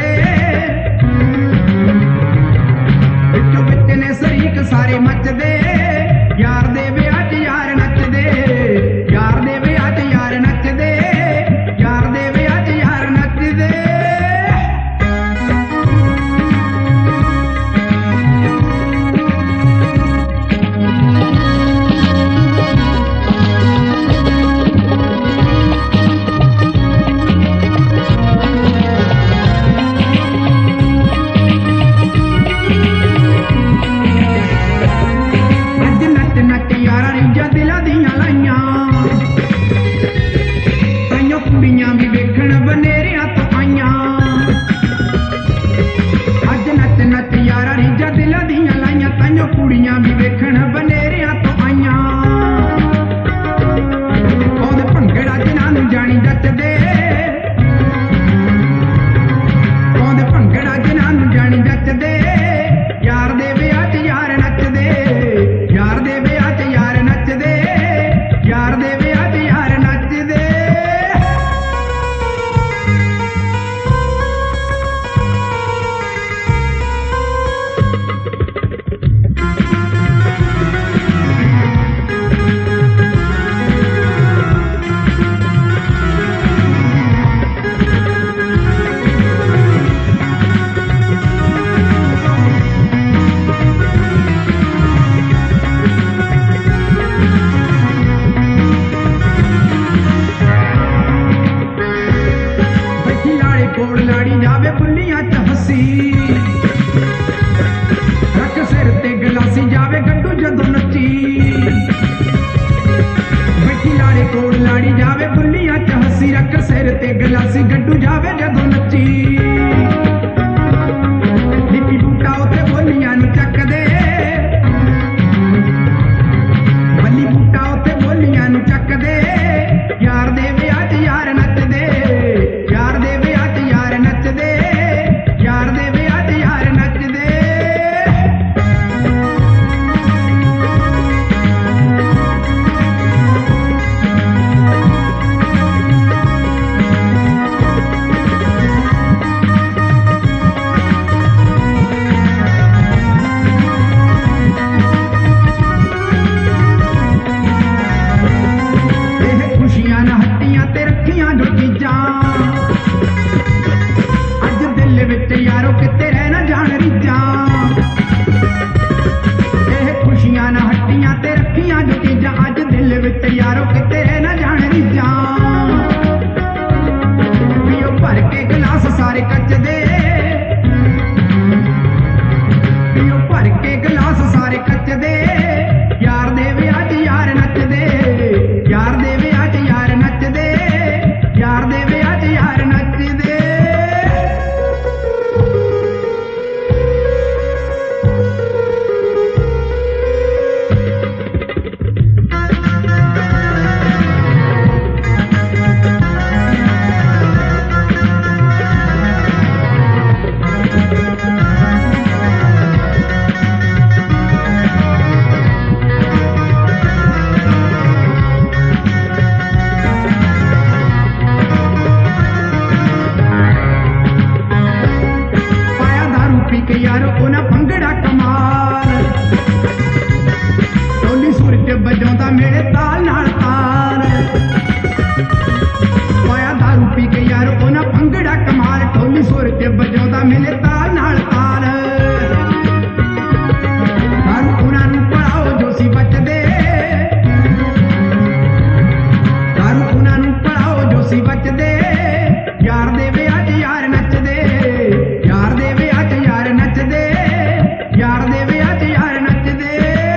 ਨੱਚਦੇ ਵਿੱਚੋਂ ਵਿੱਚ ਨੇ ਸ਼ਰੀਕ ਸਾਰੇ ਮੱਚਦੇ ਯਾਰ ਦੇ ਵਿਆਹ 'ਚ ਯਾਰ ਨੱਚਦੇ ਯਾਰ ਦੇ ਵਿਆਹ 'ਚ ਯਾਰ ਨੱਚਦੇ ਯਾਰ ਦੇ ਵਿਆਹ 'ਚ ਯਾਰ ਨੱਚਦੇ ਕੁੜੀਆਂ ਵੀ ਵੇਖਣ ਬਨੇਰਿਆਂ ਤੋਂ ਆਈਆਂ ਅੱਜ ਨੱਚ ਨੱਚ ਯਾਰਾਂ ਰੀਝਾਂ ਦਿਲਾਂ ਦੀਆਂ ਲਾਈਆਂ ਤਾਈਓ ਕੁੜੀਆਂ ਵੀ ਵੇਖਣ ਬਨੇਰਿਆਂ ਤੋਂ ਆਈਆਂ ਉਹਦੇ ਭੰਗੜਾ ਜਿਨ੍ਹਾਂ ਨੂੰ ਜਾਣੀ ਜੱਚਦੇ ਉਹਦੇ ਭੰਗੜਾ ਜਿਨ੍ਹਾਂ ਨੂੰ ਜਾਣੀ ਜੱਚਦੇ ਯਾਰ ਦੇ ਵਿਆਹ 'ਚ ਯਾਰ ਨੱਚਦੇ ਯਾਰ ਦੇ ਵਿਆਹ 'ਚ ਯਾਰ ਨੱਚਦੇ ਯਾਰ ਦੇ ਵਿਆਹ 'ਚ ਯਾਰ ਨੱਚਦੇ ਕੋਲ ਲਾੜੀ ਜਾਵੇ ਬੁੱਲੀਆਂ 'ਚ ਹੱਸੀ ਰੱਖ ਸਿਰ ਤੇ ਗਲਾਸੀ ਜਾਵੇ ਗੱਡੂ ਜਦੋਂ ਨੱਚੀ ਬੈਠੀ ਲਾੜੇ ਕੋਲ ਲਾੜੀ ਜਾਵੇ ਬੁੱਲੀਆਂ 'ਚ ਹੱਸੀ ਰੱਖ ਸਿਰ ਤੇ ਗਲਾਸੀ ਗੱਡੂ ਜਾਵੇ ਜਦੋਂ ਨੱਚੀ ਲਿਪੀ ਬੂਟਾ ਉੱਤੇ ਬੋਲੀਆਂ ਨੂੰ ਚੱਕਦੇ ਬੱਲੀ ਬੂਟਾ ਉੱਤੇ ਬੋਲੀਆਂ ਨੂੰ ਚੱਕਦੇ ਯਾਰ ਦੇ ਵਿਆਹ 'ਚ ਯਾਰ ਨੱਚਦੇ ਯਾਰ ਦੇ ਵਿਆਹ 'ਚ ਯਾਰ ਨੱਚਦੇ ਯਾਰ ਦੇ ਵਿਆਹ 'ਚ ਯਾਰ ਨੱਚਦੇ ਇਹ ਖੁਸ਼ੀਆਂ ਨਾ ਹੱਟੀਆਂ ਤੇ ਰੱਖੀਆਂ ਜੋ ਚੀਜ਼ਾਂ ਅੱਜ ਦਿਲ ਵਿੱਚ ਯਾਰੋ ਕਿਤੇ ਰਹਿ ਨਾ ਜਾਣ ਰੀਝਾਂ ਇਹ ਖੁਸ਼ੀਆਂ ਨਾ ਹੱਟੀਆਂ ਤੇ ਰੱਖੀਆਂ ਜੋ ਚੀਜ਼ਾਂ ਅੱਜ ਦਿਲ ਵਿੱਚ ਯਾਰੋ ਕਿਤੇ ਰਹਿ ਨਾ ਜਾਣ ਰੀਝਾਂ ਪੀਓ ਭਰ ਕੇ ਗਲਾਸ ਸਾਰੇ ਕੱਚਦੇ ਪੀਓ ਭਰ ਕੇ ਗਲਾਸ ਸਾਰੇ ਕੱਚਦੇ ਯਾਰ ਦੇ ਵਿਆਹ 'ਚ ਯਾਰ ਨੱਚਦੇ ਯਾਰ ਦੇ ਵਿਆਹ 'ਚ ਯਾਰ ਨੱਚਦੇ ਯਾਰ ਦੇ ਵਿਆਹ 'ਚ ਯਾਰ ਨੱਚਦੇ ਪੀ ਕੇ ਯਾਰੋ ਉਹਨਾਂ ਭੰਗੜਾ ਕਮਾਲ ਢੋਲੀ ਸੁਰ 'ਚ ਵਜਾਉਂਦਾ ਮੇਰੇ ਤਾਲ ਨਾਲ ਤਾਲ ਪਾਇਆ ਦਾਰੂ ਪੀ ਕੇ ਯਾਰੋ ਉਹਨਾਂ ਭੰਗੜਾ ਕਮਾਲ ਢੋਲੀ ਸੁਰ 'ਚ ਵਜਾਉਂਦਾ ਮੇਰੇ ਤਾਲ ਨਾਲ ਤਾਲ ਦਾਰੂ ਉਹਨਾਂ ਨੂੰ ਪੜਾਓ ਜੋ ਸੀ ਬਚਦੇ ਦਾਰੂ ਉਹਨਾਂ ਨੂੰ ਪੜਾਓ ਜੋ ਸੀ ਬਚਦੇ ਯਾਰ ਦੇ ਵਿਆਹ 'ਚ ਯਾਰ ਨੱਚਦੇ ਯਾਰ ਦੇ ਵਿਆਹ 'ਚ ਯਾਰ ਨੱਚਦੇ ਯਾਰ ਦੇ ਵਿਆਹ 'ਚ ਯਾਰ ਨੱਚਦੇ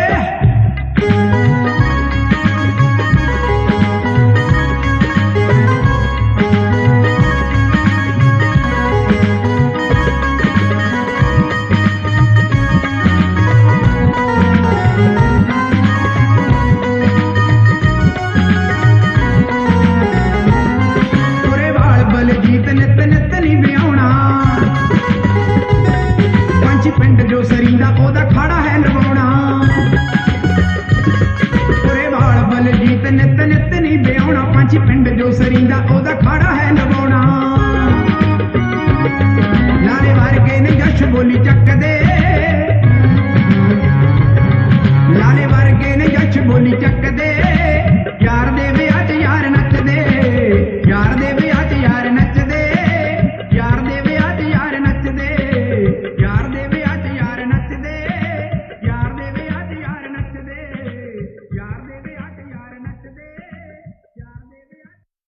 ਤੁਰੇ ਵਾਲ ਬਲਜੀਤ ਨਿੱਤ ਨਿੱਤ ਨਹੀਂ ਵਿਆਹੁਣਾ ਪੰਛੀ ਪਿੰਡ ਜੋ ਸਰੀਂਦਾ ਉਹਦਾ ਖਾੜਾ ਹੈ ਲਵਾਉਣਾ ਤੁਰੇ ਵਾਲ ਬਲਜੀਤ ਨਿੱਤ ਨਿੱਤ ਨਹੀਂ ਵਿਆਹੁਣਾ ਪੰਛੀ ਪਿੰਡ ਜੋ ਸਰੀਂਦਾ ਉਹਦਾ ਖਾੜਾ ਹੈ ਲਵਾਉਣਾ ਬੋਲੀ ਚੱਕਦੇ